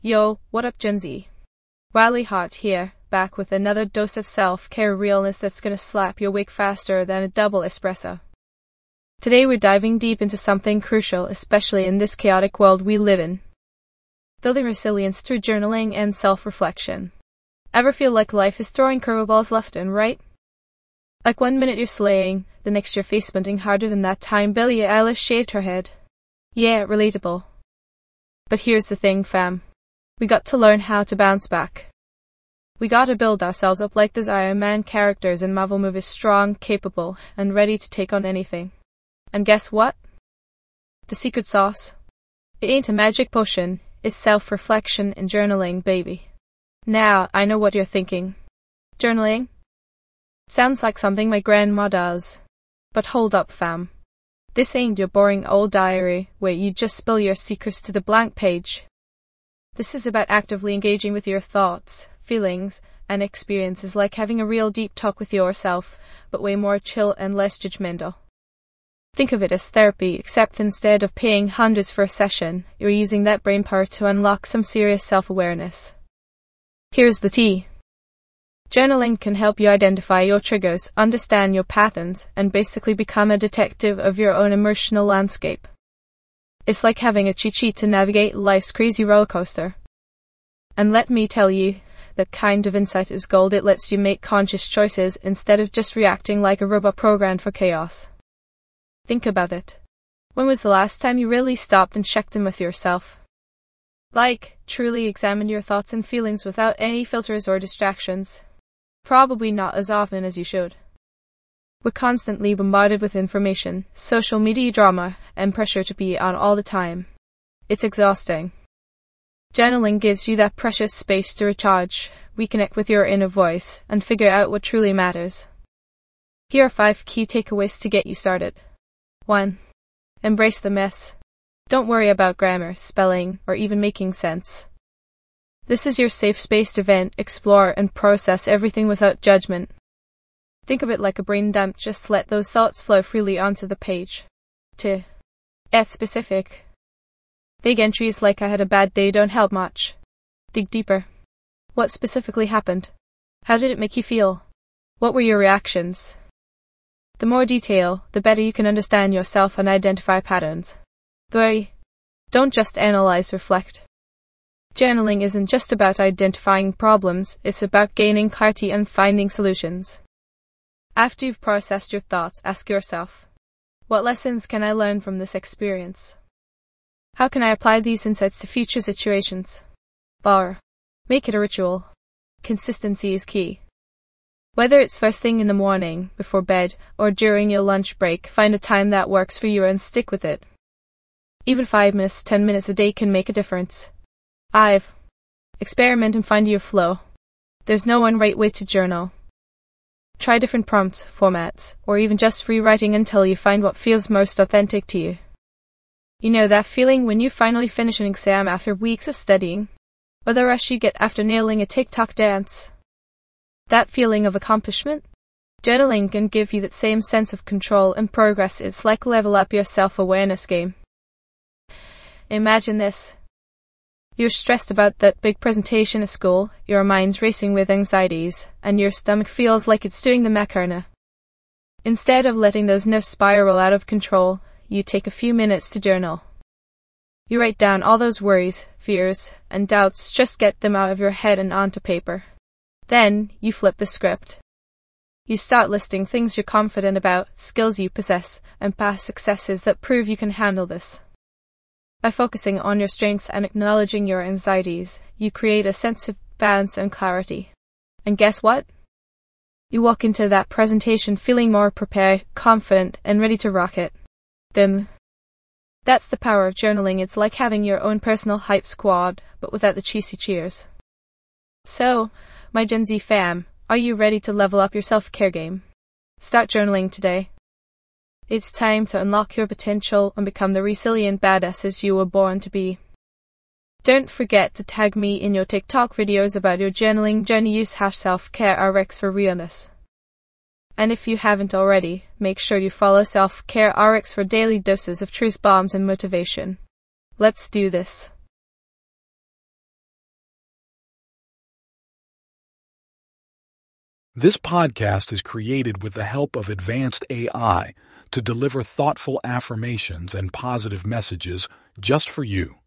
Yo, what up, Gen Z? Riley Hot here, back with another dose of self-care realness that's gonna slap you awake faster than a double espresso. Today we're diving deep into something crucial, especially in this chaotic world we live in. Building resilience through journaling and self-reflection. Ever feel like life is throwing curveballs left and right? Like one minute you're slaying, the next you're face-bunting harder than that time Billie Eilish shaved her head. Yeah, relatable. But here's the thing, fam. We got to learn how to bounce back. We gotta build ourselves up like those Iron Man characters in Marvel movies, strong, capable, and ready to take on anything. And guess what? The secret sauce? It ain't a magic potion, it's self-reflection and journaling, baby. Now, I know what you're thinking. Journaling? Sounds like something my grandma does. But hold up, fam. This ain't your boring old diary where you just spill your secrets to the blank page. This is about actively engaging with your thoughts, feelings, and experiences, like having a real deep talk with yourself, but way more chill and less judgmental. Think of it as therapy, except instead of paying hundreds for a session, you're using that brain power to unlock some serious self-awareness. Here's the tea. Journaling can help you identify your triggers, understand your patterns, and basically become a detective of your own emotional landscape. It's like having a cheat sheet to navigate life's crazy roller coaster. And let me tell you, that kind of insight is gold. It lets you make conscious choices instead of just reacting like a robot programmed for chaos. Think about it. When was the last time you really stopped and checked in with yourself? Like, truly examined your thoughts and feelings without any filters or distractions? Probably not as often as you should. We're constantly bombarded with information, social media drama, and pressure to be on all the time. It's exhausting. Journaling gives you that precious space to recharge, reconnect with your inner voice, and figure out what truly matters. Here are 5 key takeaways to get you started. 1. Embrace the mess. Don't worry about grammar, spelling, or even making sense. This is your safe space to vent, explore, and process everything without judgment. Think of it like a brain dump, just let those thoughts flow freely onto the page. 2. Get specific. Big entries like "I had a bad day" don't help much. Dig deeper. What specifically happened? How did it make you feel? What were your reactions? The more detail, the better you can understand yourself and identify patterns. 3. Don't just analyze, reflect. Journaling isn't just about identifying problems, it's about gaining clarity and finding solutions. After you've processed your thoughts, ask yourself, what lessons can I learn from this experience? How can I apply these insights to future situations? Or, make it a ritual. Consistency is key. Whether it's first thing in the morning, before bed, or during your lunch break, find a time that works for you and stick with it. Even 5 minutes, 10 minutes a day can make a difference. 5. Experiment and find your flow. There's no one right way to journal. Try different prompts, formats, or even just free writing until you find what feels most authentic to you. You know that feeling when you finally finish an exam after weeks of studying? Or the rush you get after nailing a TikTok dance? That feeling of accomplishment? Journaling can give you that same sense of control and progress. It's like level up your self-awareness game. Imagine this. You're stressed about that big presentation at school, your mind's racing with anxieties, and your stomach feels like it's doing the Macarena. Instead of letting those nerves spiral out of control, you take a few minutes to journal. You write down all those worries, fears, and doubts, just get them out of your head and onto paper. Then, you flip the script. You start listing things you're confident about, skills you possess, and past successes that prove you can handle this. By focusing on your strengths and acknowledging your anxieties, you create a sense of balance and clarity. And guess what? You walk into that presentation feeling more prepared, confident, and ready to rock it. Then, that's the power of journaling. It's like having your own personal hype squad, but without the cheesy cheers. So, my Gen Z fam, are you ready to level up your self-care game? Start journaling today. It's time to unlock your potential and become the resilient badasses you were born to be. Don't forget to tag me in your TikTok videos about your journaling journey. Use #selfcareRx for realness. And if you haven't already, make sure you follow Self-Care RX for daily doses of truth bombs and motivation. Let's do this. This podcast is created with the help of advanced AI to deliver thoughtful affirmations and positive messages just for you.